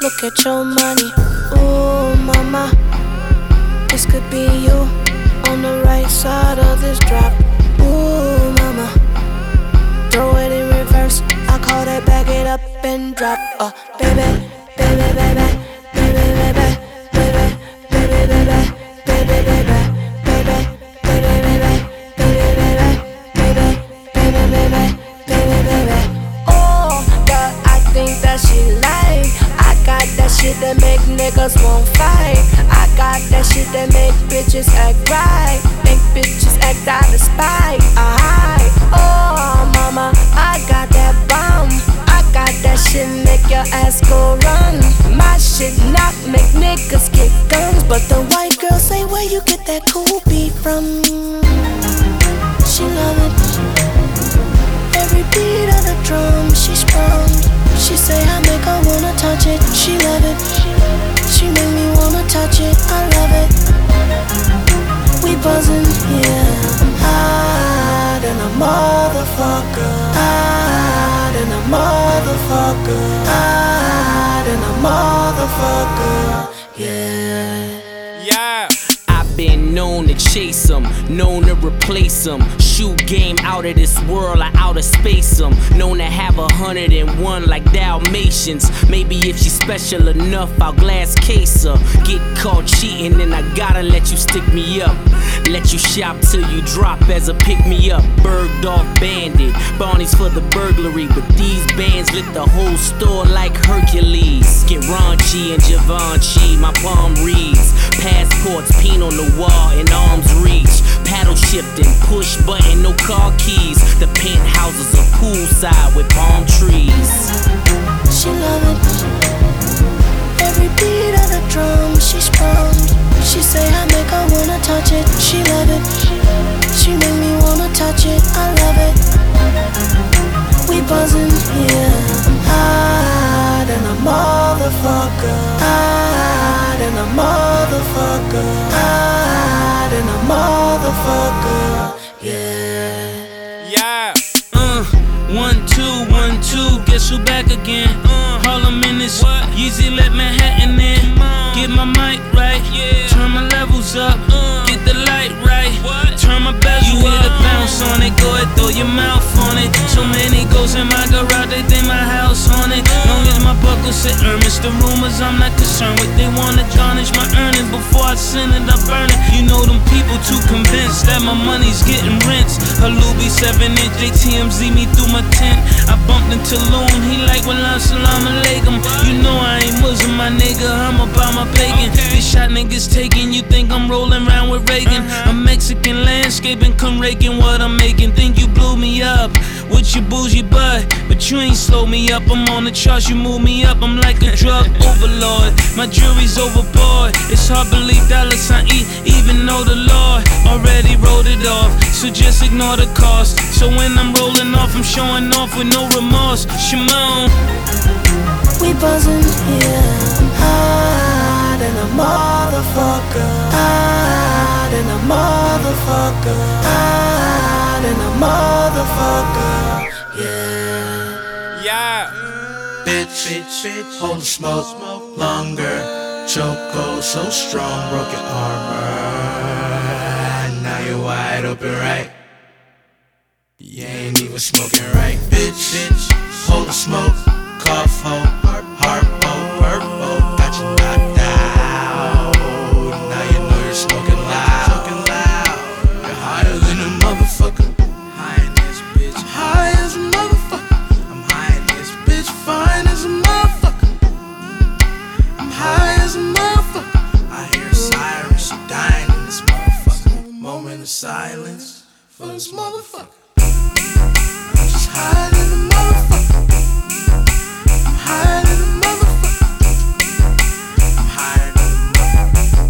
Look at your money, ooh mama. This could be you on the right side of this drop. Ooh mama, throw it in reverse. I call that back it up and drop. Baby, baby, baby, baby, baby, baby, baby, baby, baby, baby, baby, baby, baby, baby, baby. Oh, girl, I think that she like. I got that shit that make niggas won't fight. I got that shit that make bitches act right. Make bitches act out of spite. Oh, mama, I got that bomb. I got that shit make your ass go run. My shit not make niggas get guns. But the white girl say, where you get that cool beat from? She love it. Every beat of the drum, she sprung. She say I make her wanna touch it. She love it. She make me wanna touch it. I love it. We buzzin', yeah. I'm high than a motherfucker. High than a motherfucker. High than a motherfucker. Yeah. Yeah. I've been known to chase 'em, known to replace 'em. Shoot game out of this world, I outer space 'em. Known to have 101 like Dalmatians. Maybe if she's special enough, I'll glass case her. Get caught cheating, then I gotta let you stick me up. Let you shop till you drop as a pick me up. Berged off bandit, Barney's for the burglary. But these bands lit the whole store like Hercules. Get raunchy and Givenchy, my palm reads. Passports, peen on the wall in arm's reach. Paddle shifting, push button, no car keys. The penthouses are poolside with palm trees. She love it. Every beat of the drum, she sprung. She say I make her wanna touch it. She love it. She make me wanna touch it. I love it. We buzzin', yeah. I'm high than a motherfucker. High than a motherfucker. High than a motherfucker. Yeah. Yeah. 1, 2, 1, 2. Guess who back again? Harlem in this. Yeezy let Manhattan in. Get my mic right. Turn my levels up. Get the light right. Turn my bezel up. You hear the bounce on it. Go ahead, throw your mouth on it. So many ghosts in my garage, they think my house on it. Long as my buckle say Ernest, the rumors I'm not concerned with. They wanna garnish my earnings before I send it, I burn it. You know them people too convinced that my money's getting rinsed. Halubi 7-inch, they TMZ me through my tent. I bumped into Loon, he like well salam alaikum. You know I ain't Muslim, my nigga, I'm about my pagan. This shot niggas taking, you think I'm rolling around with Reagan. I'm Mexican landscaping, come raking what I'm making. Think you blew me up with your bougie butt, but you ain't slow me up. I'm on the charts, you move me up, I'm like a drug overlord. My jury's overboard, it's hard to believe $sign E, even though the Lord already wrote it off. So just ignore the cost. So when I'm rolling off, I'm showing off with no remorse. Shimon. We buzzin', yeah. I'm high than a motherfucker. High than a motherfucker. High than a motherfucker. Yeah. Yeah. Bitch, hold the smoke longer. Choco so strong, broke your armor. Now you're wide open, right? You ain't even smoking right. Bitch, hold the smoke. Cough, ho, harpo, purple. Got you knocked out. Now you know you're smoking loud. You're higher than a motherfucker. High in this bitch. I'm high as a motherfucker. I'm high in this bitch. Fine as a motherfucker. I'm high as a motherfucker. I hear sirens, she dying in this motherfucker. Moment of silence for this motherfucker. I'm just high.